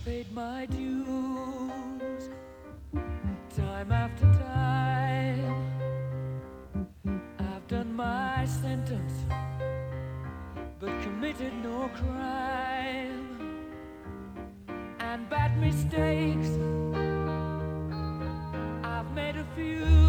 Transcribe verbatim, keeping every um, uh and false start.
paid my dues time after time. I've done my sentence, but committed no crime. And bad mistakes, I've made a few.